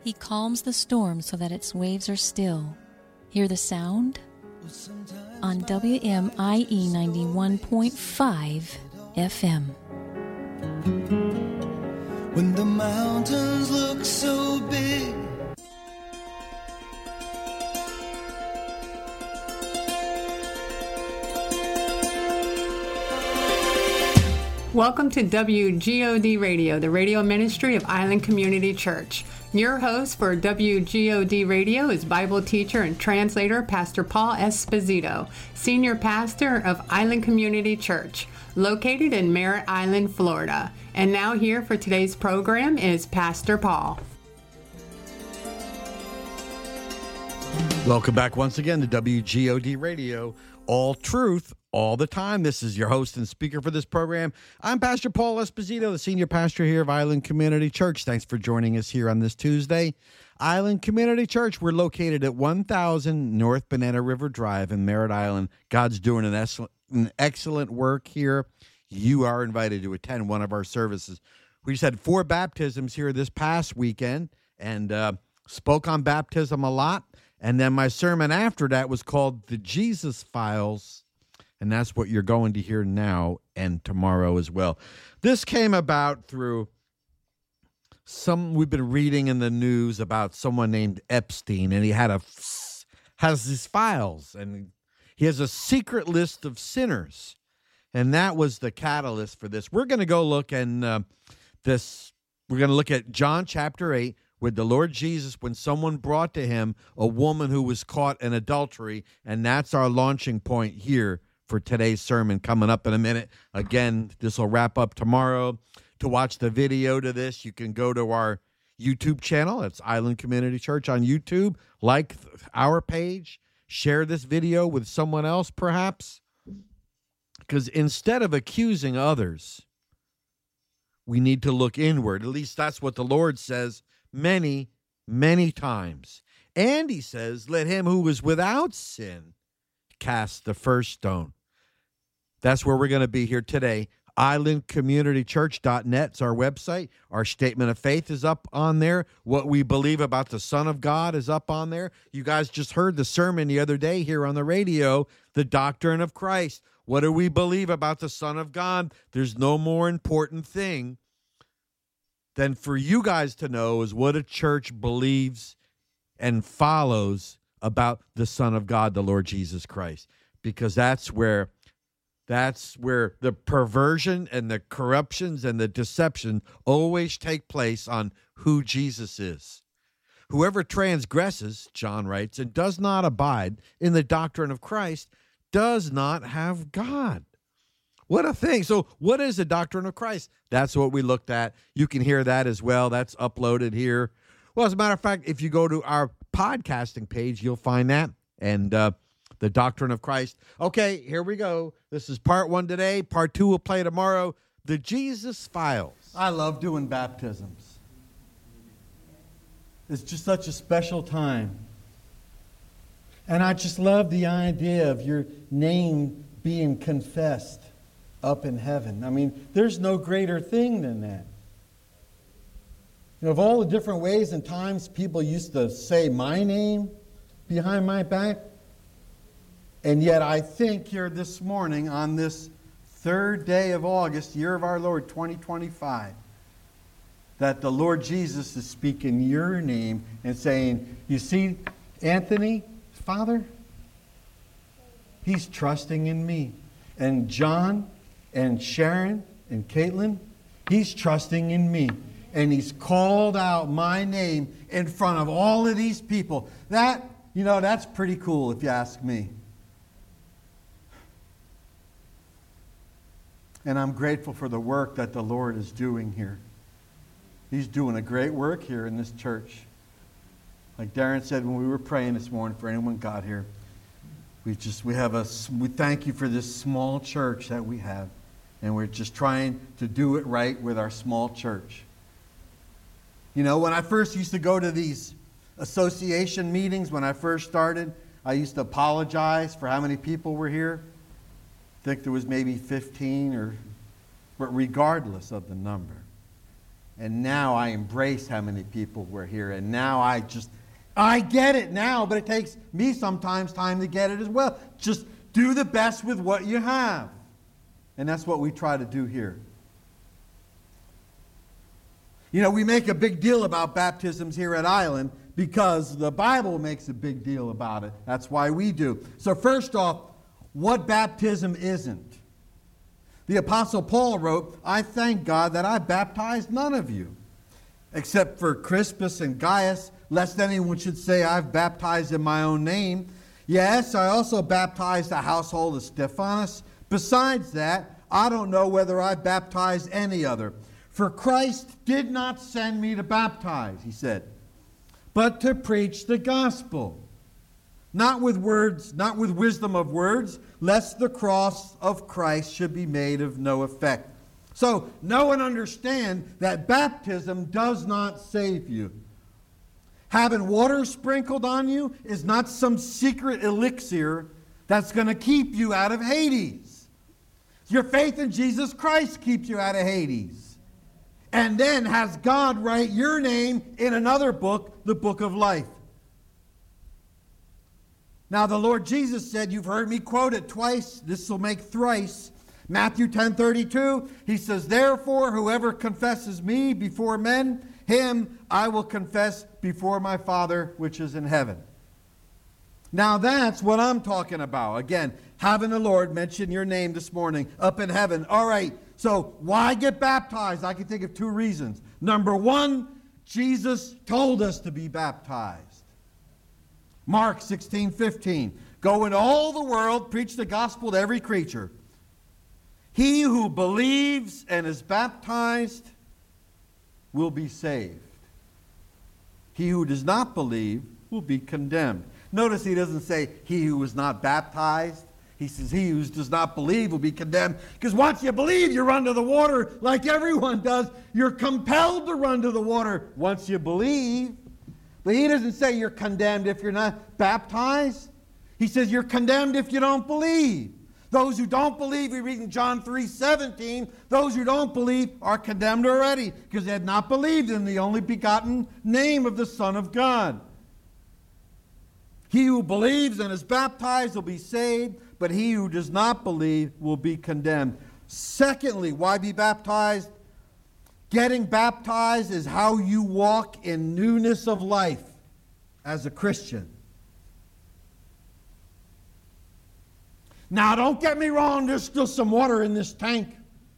He calms the storm so that its waves are still. Hear the sound? On WMIE 91.5 FM. When the mountains look so big, welcome to WGOD Radio, the radio ministry of Island Community Church. Your host for WGOD Radio is Bible teacher and translator Pastor Paul Esposito, senior pastor of Island Community Church, located in Merritt Island, Florida. And now here for today's program is Pastor Paul. Welcome back once again to WGOD Radio, all truth, all the time. This is your host and speaker for this program. I'm Pastor Paul Esposito, the senior pastor here of Island Community Church. Thanks for joining us here on this Tuesday. Island Community Church, we're located at 1000 North Banana River Drive in Merritt Island. God's doing an excellent work here. You are invited to attend one of our services. We just had 4 baptisms here this past weekend and spoke on baptism a lot. And then my sermon after that was called The Jesus Files, and that's what you're going to hear now and tomorrow as well. This came about through we've been reading in the news about someone named Epstein, and he has these files, and he has a secret list of sinners, and that was the catalyst for this. We're going to go look and we're going to look at John chapter 8, with the Lord Jesus when someone brought to him a woman who was caught in adultery, and that's our launching point here for today's sermon coming up in a minute. Again, this will wrap up tomorrow. To watch the video to this, you can go to our YouTube channel. It's Island Community Church on YouTube. Like our page. Share this video with someone else, perhaps. Because instead of accusing others, we need to look inward. At least that's what the Lord says many, many times. And he says, let him who is without sin cast the first stone. That's where we're going to be here today. IslandCommunityChurch.net is our website. Our statement of faith is up on there. What we believe about the Son of God is up on there. You guys just heard the sermon the other day here on the radio, the doctrine of Christ. What do we believe about the Son of God? There's no more important thing than for you guys to know is what a church believes and follows about the Son of God, the Lord Jesus Christ. Because that's where the perversion and the corruptions and the deception always take place on who Jesus is. Whoever transgresses, John writes, and does not abide in the doctrine of Christ does not have God. What a thing. So what is the doctrine of Christ? That's what we looked at. You can hear that as well. That's uploaded here. Well, as a matter of fact, if you go to our podcasting page, you'll find that. And the doctrine of Christ. Okay, here we go. This is part 1 today. Part 2 will play tomorrow. The Jesus Files. I love doing baptisms. It's just such a special time. And I just love the idea of your name being confessed up in heaven. I mean, there's no greater thing than that. You know, of all the different ways and times people used to say my name behind my back, and yet I think here this morning on this 3rd day of August, year of our Lord 2025, that the Lord Jesus is speaking your name and saying, you see, Anthony, Father, he's trusting in me. And John and Sharon and Caitlin, he's trusting in me. And he's called out my name in front of all of these people. That, you know, that's pretty cool if you ask me. And I'm grateful for the work that the Lord is doing here. He's doing a great work here in this church. Like Darren said when we were praying this morning for anyone who got here, we thank you for this small church that we have. And we're just trying to do it right with our small church. You know, when I first used to go to these association meetings, when I first started, I used to apologize for how many people were here. I think there was maybe 15 but regardless of the number, And now I embrace how many people were here. And now I get it now, but it takes me sometimes time to get it as well. Just do the best with what you have. And that's what we try to do here. You know, we make a big deal about baptisms here at Island because the Bible makes a big deal about it. That's why we do. So first off, what baptism isn't? The Apostle Paul wrote, I thank God that I baptized none of you, except for Crispus and Gaius, lest anyone should say I've baptized in my own name. Yes, I also baptized the household of Stephanas. Besides that, I don't know whether I baptized any other. For Christ did not send me to baptize, he said, but to preach the gospel. Not with words, not with wisdom of words, lest the cross of Christ should be made of no effect. So, know and understand that baptism does not save you. Having water sprinkled on you is not some secret elixir that's going to keep you out of Hades. Your faith in Jesus Christ keeps you out of Hades. And then has God write your name in another book, the book of life. Now the Lord Jesus said, you've heard me quote it twice, this will make thrice. Matthew 10:32, he says, therefore whoever confesses me before men, him I will confess before my Father which is in heaven. Now that's what I'm talking about. Again, having the Lord mention your name this morning up in heaven. All right, so why get baptized? I can think of two reasons. Number one, Jesus told us to be baptized. Mark 16:15, go into all the world, preach the gospel to every creature. He who believes and is baptized will be saved. He who does not believe will be condemned. Notice he doesn't say he who is not baptized. He says he who does not believe will be condemned. Because once you believe, you run to the water like everyone does. You're compelled to run to the water once you believe. But he doesn't say you're condemned if you're not baptized. He says you're condemned if you don't believe. Those who don't believe, we read in John 3:17, those who don't believe are condemned already because they had not believed in the only begotten name of the Son of God. He who believes and is baptized will be saved, but he who does not believe will be condemned. Secondly, why be baptized? Getting baptized is how you walk in newness of life as a Christian. Now, don't get me wrong, there's still some water in this tank.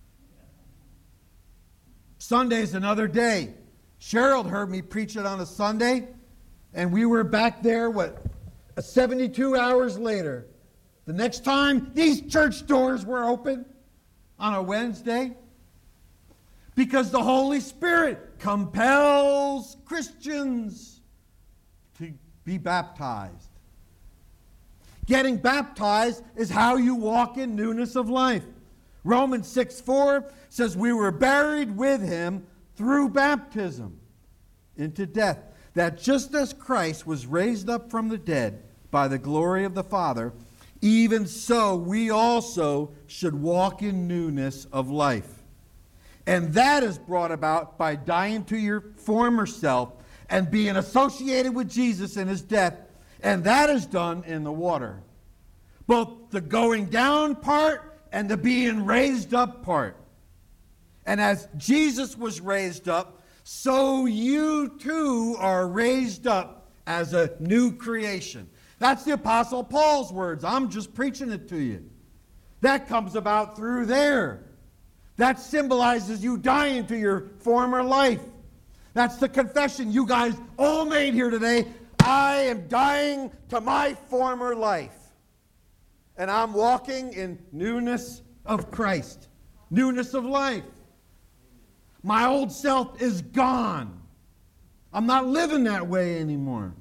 Sunday's another day. Cheryl heard me preach it on a Sunday, and we were back there, 72 hours later. The next time these church doors were open on a Wednesday, because the Holy Spirit compels Christians to be baptized. Getting baptized is how you walk in newness of life. Romans 6:4 says we were buried with him through baptism into death, that just as Christ was raised up from the dead by the glory of the Father, even so we also should walk in newness of life. And that is brought about by dying to your former self and being associated with Jesus in his death. And that is done in the water. Both the going down part and the being raised up part. And as Jesus was raised up, so you too are raised up as a new creation. That's the Apostle Paul's words. I'm just preaching it to you. That comes about through there. That symbolizes you dying to your former life. That's the confession you guys all made here today. I am dying to my former life. And I'm walking in newness of Christ. Newness of life. My old self is gone. I'm not living that way anymore.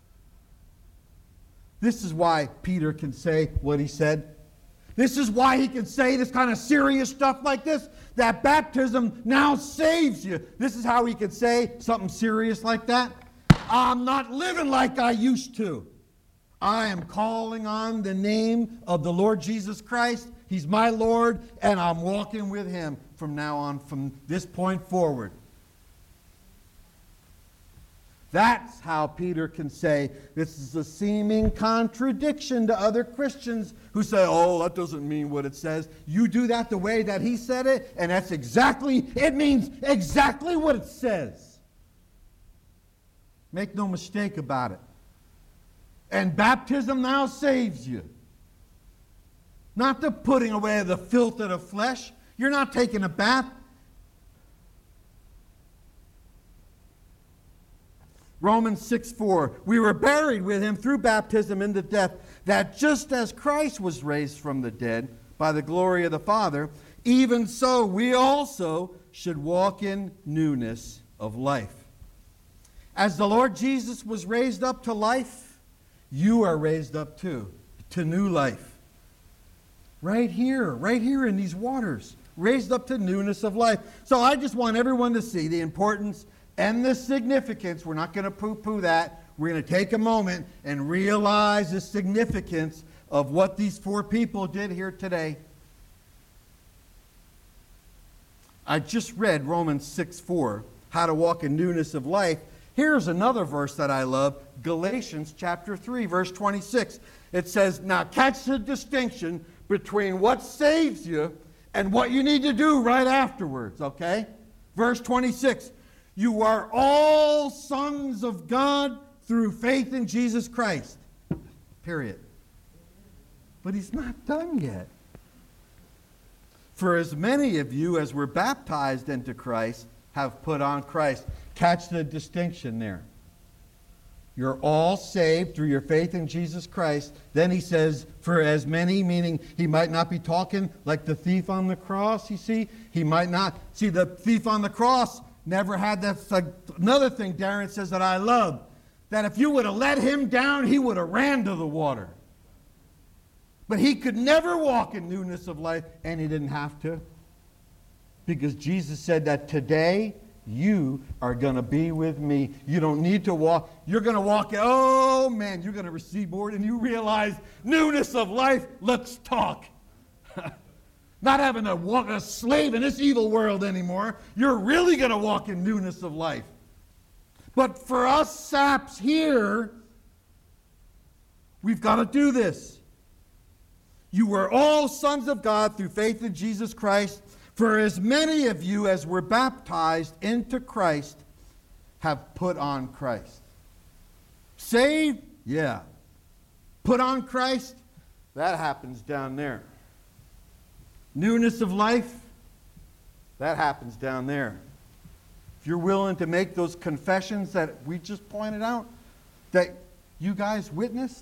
This is why Peter can say what he said. This is why he can say this kind of serious stuff like this, that baptism now saves you. This is how he can say something serious like that. I'm not living like I used to. I am calling on the name of the Lord Jesus Christ. He's my Lord, and I'm walking with him from now on, from this point forward. That's how Peter can say this is a seeming contradiction to other Christians who say, oh, that doesn't mean what it says. You do that the way that he said it, and it means exactly what it says. Make no mistake about it. And baptism now saves you. Not the putting away of the filth of the flesh. You're not taking a bath. Romans 6:4, we were buried with him through baptism into death, that just as Christ was raised from the dead by the glory of the Father, even so we also should walk in newness of life. As the Lord Jesus was raised up to life, you are raised up to new life. Right here in these waters, raised up to newness of life. So I just want everyone to see the importance and the significance. We're not going to poo-poo that. We're going to take a moment and realize the significance of what these four people did here today. I just read Romans 6:4, how to walk in newness of life. Here's another verse that I love, Galatians chapter 3, verse 26. It says, now catch the distinction between what saves you and what you need to do right afterwards, okay? Verse 26. You are all sons of God through faith in Jesus Christ. Period. But he's not done yet. For as many of you as were baptized into Christ have put on Christ. Catch the distinction there. You're all saved through your faith in Jesus Christ. Then he says, for as many, meaning he might not be talking like the thief on the cross, you see. He might not. See, the thief on the cross never had that. Another thing Darren says that I love, that if you would have let him down, he would have ran to the water. But he could never walk in newness of life, and he didn't have to. Because Jesus said that today you are going to be with me. You don't need to walk. You're going to walk. Oh, man, you're going to receive more and you realize newness of life. Let's talk. Not having to walk a slave in this evil world anymore. You're really going to walk in newness of life. But for us saps here, we've got to do this. You were all sons of God through faith in Jesus Christ. For as many of you as were baptized into Christ have put on Christ. Saved? Yeah. Put on Christ? That happens down there. Newness of life? That happens down there. If you're willing to make those confessions that we just pointed out, that you guys witnessed.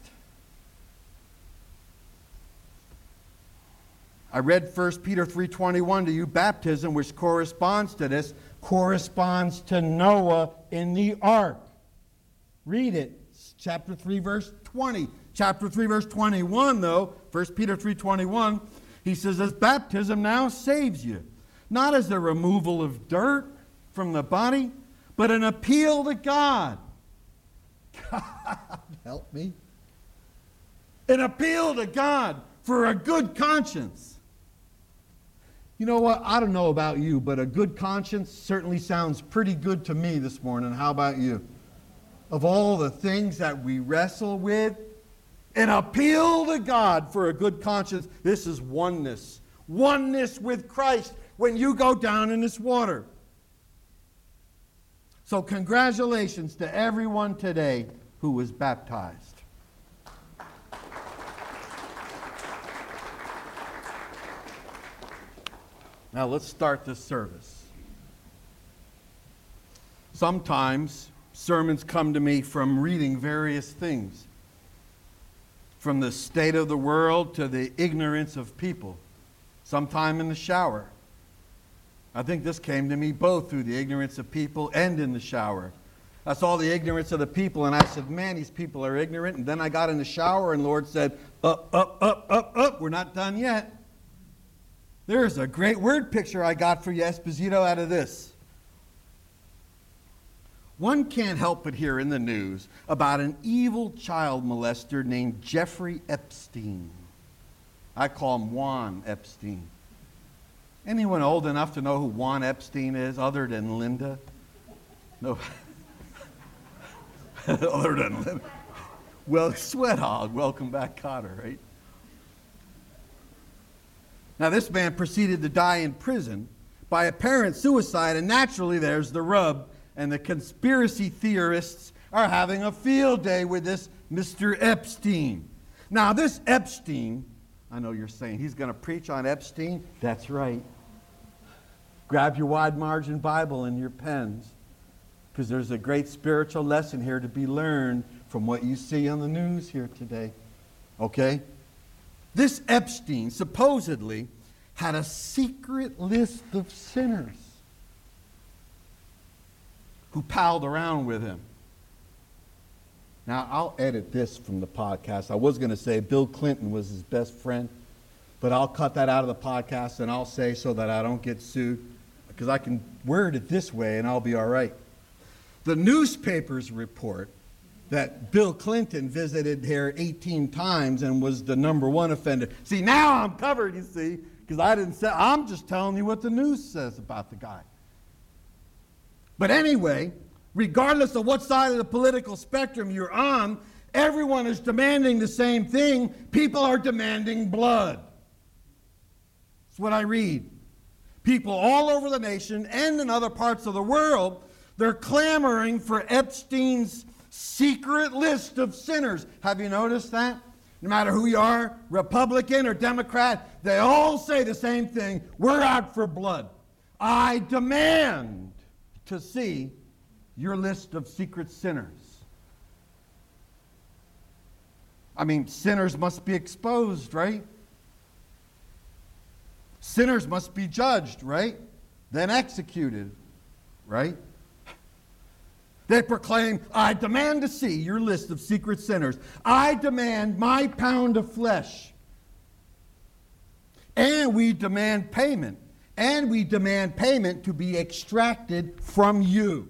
I read 1 Peter 3:21 to you. Baptism, which corresponds to this, corresponds to Noah in the ark. Read it. Chapter 3, verse 20. Chapter 3, verse 21, though, 1 Peter 3:21, he says, as baptism now saves you, not as the removal of dirt from the body, but an appeal to God. God, help me. An appeal to God for a good conscience. You know what? I don't know about you, but a good conscience certainly sounds pretty good to me this morning. How about you? Of all the things that we wrestle with, an appeal to God for a good conscience. This is oneness. Oneness with Christ when you go down in this water. So congratulations to everyone today who was baptized. Now let's start this service. Sometimes sermons come to me from reading various things, from the state of the world to the ignorance of people, sometime in the shower. I think this came to me both through the ignorance of people and in the shower. I saw the ignorance of the people and I said, man, these people are ignorant. And then I got in the shower and the Lord said, up, we're not done yet. There's a great word picture I got for you, Esposito, out of this. One can't help but hear in the news about an evil child molester named Jeffrey Epstein. I call him Juan Epstein. Anyone old enough to know who Juan Epstein is other than Linda? No. Other than well, Sweat Hog, welcome back, Cotter, right? Now, this man proceeded to die in prison by apparent suicide, and naturally there's the rub, and the conspiracy theorists are having a field day with this Mr. Epstein. Now, this Epstein, I know you're saying he's going to preach on Epstein. That's right. Grab your wide margin Bible and your pens, because there's a great spiritual lesson here to be learned from what you see on the news here today. Okay? This Epstein supposedly had a secret list of sinners who palled around with him. Now, I'll edit this from the podcast. I was going to say Bill Clinton was his best friend, but I'll cut that out of the podcast and I'll say, so that I don't get sued, because I can word it this way and I'll be all right. The newspapers report that Bill Clinton visited here 18 times and was the #1 offender. See, now I'm covered, you see, because I didn't say, I'm just telling you what the news says about the guy. But anyway, regardless of what side of the political spectrum you're on, everyone is demanding the same thing. People are demanding blood. That's what I read. People all over the nation and in other parts of the world, they're clamoring for Epstein's secret list of sinners. Have you noticed that? No matter who you are, Republican or Democrat, they all say the same thing. We're out for blood. I demand to see your list of secret sinners. I mean, sinners must be exposed, right? Sinners must be judged, right? Then executed, right? They proclaim, I demand to see your list of secret sinners. I demand my pound of flesh. And we demand payment. And we demand payment to be extracted from you.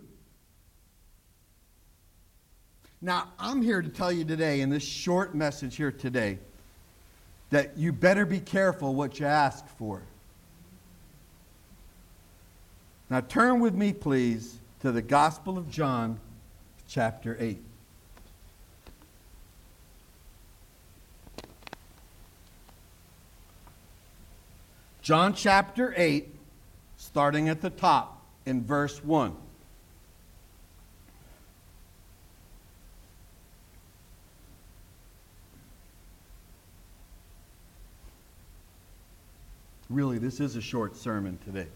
Now, I'm here to tell you today, in this short message here today, that you better be careful what you ask for. Now, turn with me, please, to the Gospel of John, chapter 8. John chapter 8, starting at the top in verse 1. Really, this is a short sermon today.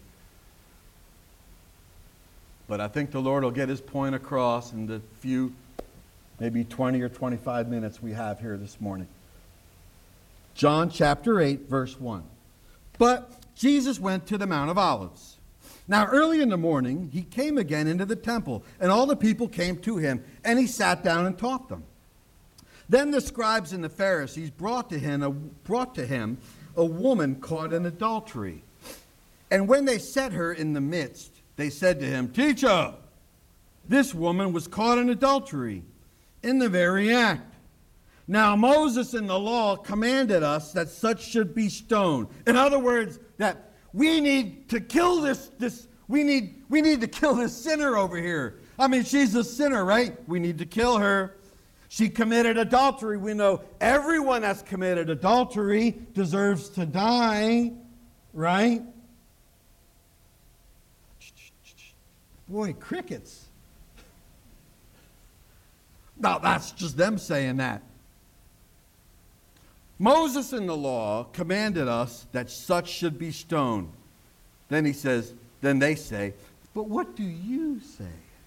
But I think the Lord will get his point across in the few, maybe 20 or 25 minutes we have here this morning. John chapter 8, verse 1. But Jesus went to the Mount of Olives. Now early in the morning, he came again into the temple, and all the people came to him, and he sat down and taught them. Then the scribes and the Pharisees brought to him a woman caught in adultery. And when they set her in the midst, they said to him, Teacher, this woman was caught in adultery in the very act. Now Moses in the law commanded us that such should be stoned. In other words, that we need to kill we need to kill this sinner over here. I mean, she's a sinner, right? We need to kill her. She committed adultery. We know everyone that's committed adultery deserves to die, right? Boy, crickets. Now, that's just them saying that. Moses in the law commanded us that such should be stoned. Then they say, but what do you say?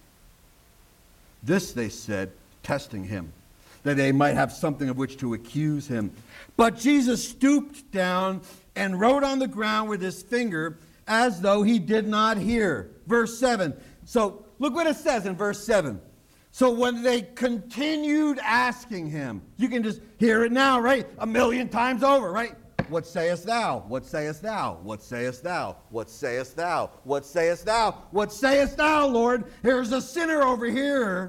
This they said, testing him, that they might have something of which to accuse him. But Jesus stooped down and wrote on the ground with his finger as though he did not hear. Verse 7. So look what it says in verse 7. So when they continued asking him, you can just hear it now, right? 1,000,000 times over, right? What sayest thou? What sayest thou? What sayest thou? What sayest thou? What sayest thou? What sayest thou, Lord? Here's a sinner over here.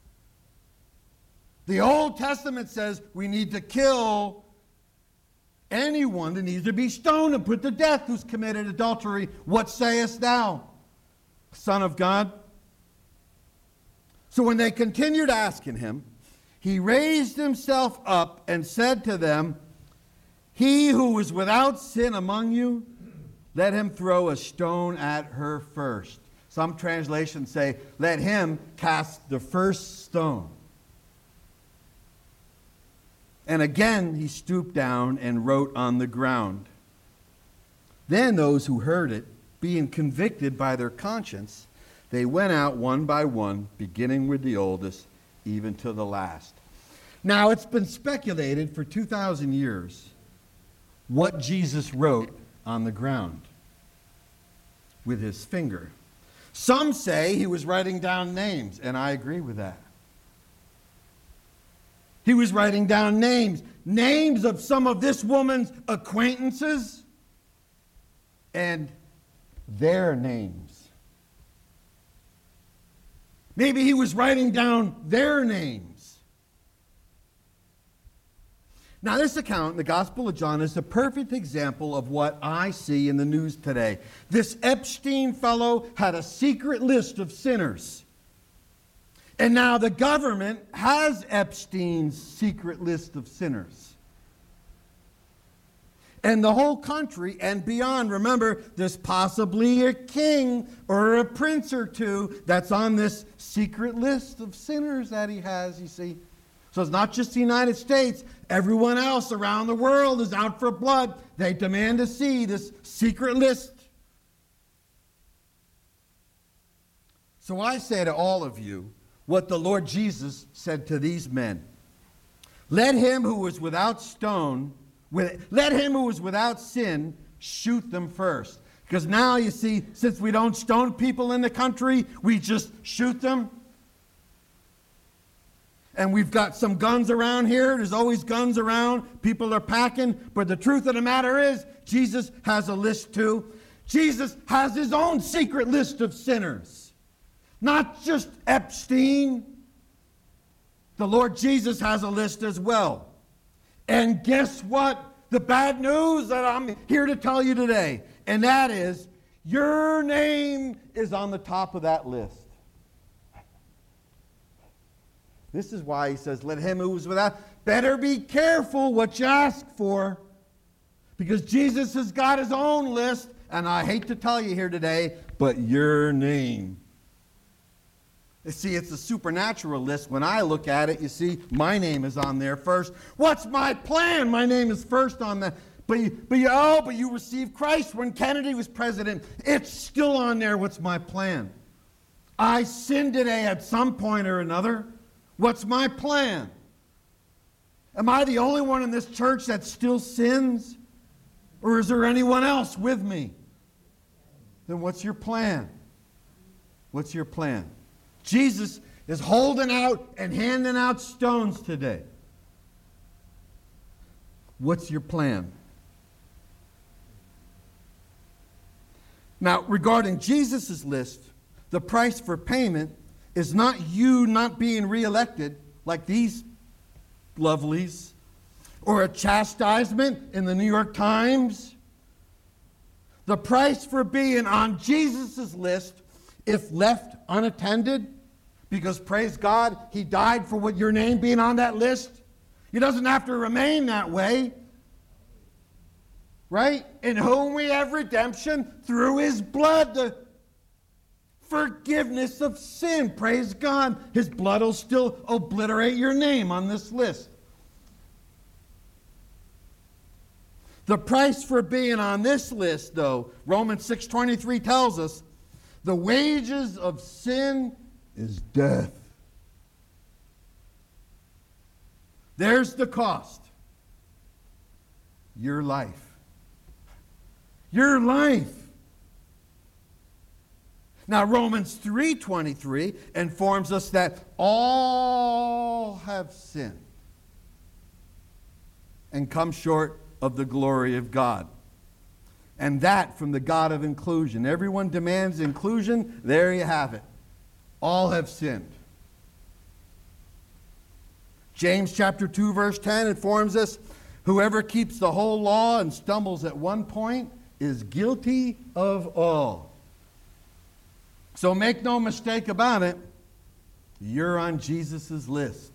The Old Testament says we need to kill anyone that needs to be stoned and put to death who's committed adultery. What sayest thou, Son of God? So when they continued asking him, he raised himself up and said to them, "He who is without sin among you, let him throw a stone at her first." Some translations say, "Let him cast the first stone." And again he stooped down and wrote on the ground. Then those who heard it, being convicted by their conscience, they went out one by one, beginning with the oldest, even to the last. Now it's been speculated for 2,000 years what Jesus wrote on the ground with his finger. Some say he was writing down names, and I agree with that. He was writing down names of some of this woman's acquaintances and their names. Maybe he was writing down their names. Now, this account in the Gospel of John is a perfect example of what I see in the news today. This Epstein fellow had a secret list of sinners. And now the government has Epstein's secret list of sinners. And the whole country and beyond, remember, there's possibly a king or a prince or two that's on this secret list of sinners that he has, you see. So it's not just the United States. Everyone else around the world is out for blood. They demand to see this secret list. So I say to all of you what the Lord Jesus said to these men. Let him who is without sin shoot them first. Because now, you see, since we don't stone people in the country, we just shoot them. And we've got some guns around here. There's always guns around. People are packing. But the truth of the matter is, Jesus has a list too. Jesus has his own secret list of sinners. Not just Epstein. The Lord Jesus has a list as well. And guess what? The bad news that I'm here to tell you today. And that is, your name is on the top of that list. This is why he says, let him who is without, better be careful what you ask for. Because Jesus has got his own list, and I hate to tell you here today, but your name. You see, it's a supernatural list. When I look at it, you see, my name is on there first. What's my plan? My name is first on that. But you received Christ when Kennedy was president. It's still on there. What's my plan? I sinned today at some point or another. What's my plan? Am I the only one in this church that still sins? Or is there anyone else with me? Then what's your plan? What's your plan? Jesus is holding out and handing out stones today. What's your plan? Now, regarding Jesus' list, the price for payment is not you not being reelected like these lovelies, or a chastisement in the New York Times. The price for being on Jesus' list, if left unattended, because praise God, he died for what your name being on that list. He doesn't have to remain that way. Right? In whom we have redemption through his blood, the forgiveness of sin. Praise God. His blood will still obliterate your name on this list. The price for being on this list, though, Romans 6:23 tells us, the wages of sin is death. There's the cost. Your life. Your life. Now, Romans 3:23 informs us that all have sinned and come short of the glory of God. And that from the God of inclusion. Everyone demands inclusion. There you have it. All have sinned. James chapter 2 verse 10 informs us, whoever keeps the whole law and stumbles at one point is guilty of all. So make no mistake about it. you're on Jesus' list.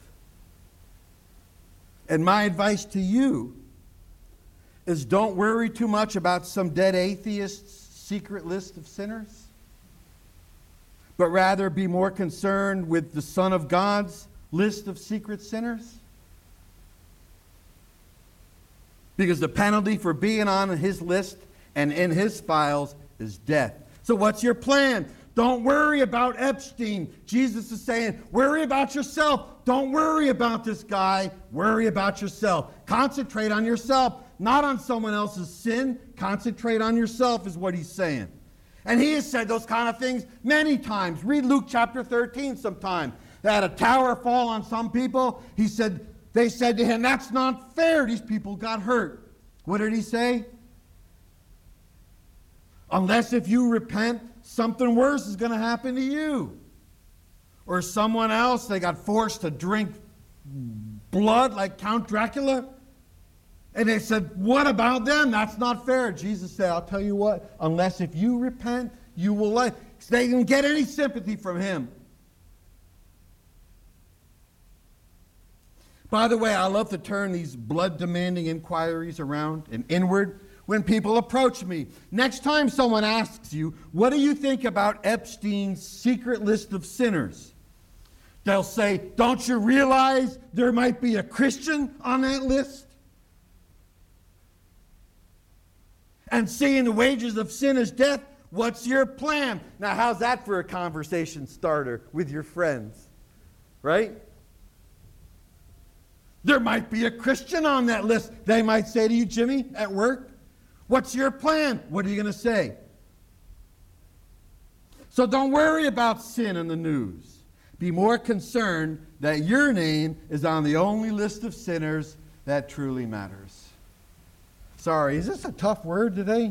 And my advice to you is don't worry too much about some dead atheist's secret list of sinners, but rather be more concerned with the Son of God's list of secret sinners. Because the penalty for being on his list and in his files is death. So what's your plan? Don't worry about Epstein. Jesus is saying, worry about yourself. Don't worry about this guy. Worry about yourself. Concentrate on yourself, not on someone else's sin. Concentrate on yourself is what he's saying. And he has said those kind of things many times. Read Luke chapter 13 sometime. They had a tower fall on some people. They said to him, that's not fair. These people got hurt. What did he say? Unless if you repent, something worse is going to happen to you. Or someone else, they got forced to drink blood like Count Dracula. And they said, what about them? That's not fair. Jesus said, I'll tell you what, unless if you repent, you will live. They didn't get any sympathy from him. By the way, I love to turn these blood-demanding inquiries around and inward when people approach me. Next time someone asks you, what do you think about Epstein's secret list of sinners? They'll say, don't you realize there might be a Christian on that list? And seeing the wages of sin is death, what's your plan? Now, how's that for a conversation starter with your friends? Right? There might be a Christian on that list. They might say to you, Jimmy, at work, what's your plan? What are you going to say? So don't worry about sin in the news. Be more concerned that your name is on the only list of sinners that truly matters. Sorry, is this a tough word today?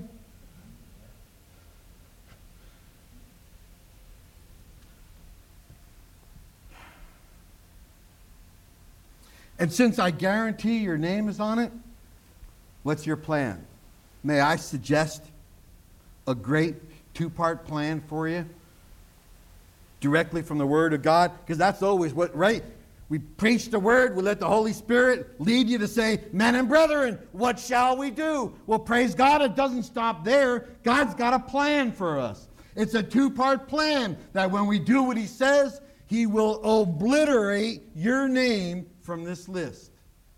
And since I guarantee your name is on it, what's your plan? May I suggest a great two-part plan for you? Directly from the Word of God? Because that's always what, right? We preach the Word, we let the Holy Spirit lead you to say, men and brethren, what shall we do? Well, praise God, it doesn't stop there. God's got a plan for us. It's a two-part plan that when we do what He says, He will obliterate your name from this list.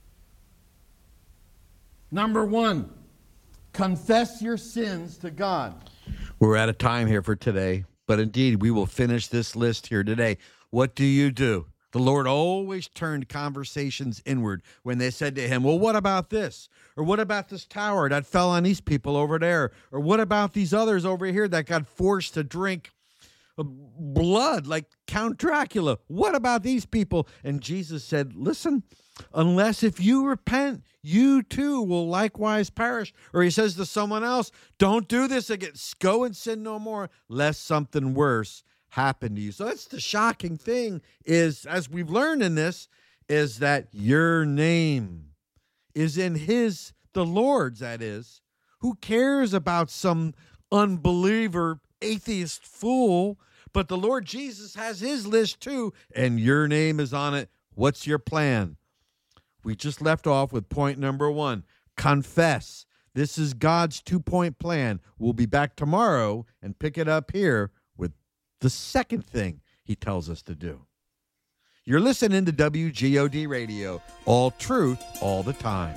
Number 1, confess your sins to God. We're out of time here for today, but indeed we will finish this list here today. What do? The Lord always turned conversations inward when they said to him, well, what about this? Or what about this tower that fell on these people over there? Or what about these others over here that got forced to drink blood like Count Dracula? What about these people? And Jesus said, listen, unless if you repent, you too will likewise perish. Or he says to someone else, don't do this again. Go and sin no more, lest something worse happen to you. So that's the shocking thing is, as we've learned in this, is that your name is in the Lord's, that is. Who cares about some unbeliever, atheist fool? But the Lord Jesus has his list too, and your name is on it. What's your plan? We just left off with point number 1. Confess. This is God's 2-point plan. We'll be back tomorrow and pick it up here with the second thing he tells us to do. You're listening to WGOD Radio. All truth, all the time.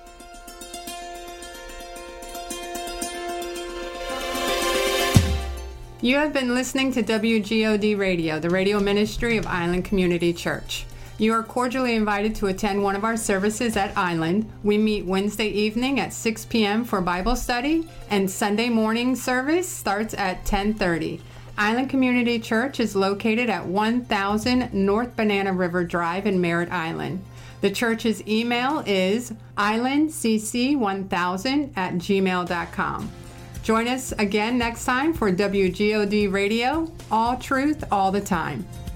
You have been listening to WGOD Radio, the radio ministry of Island Community Church. You are cordially invited to attend one of our services at Island. We meet Wednesday evening at 6 p.m. for Bible study, and Sunday morning service starts at 10:30. Island Community Church is located at 1000 North Banana River Drive in Merritt Island. The church's email is islandcc1000@gmail.com. Join us again next time for WGOD Radio, all truth, all the time.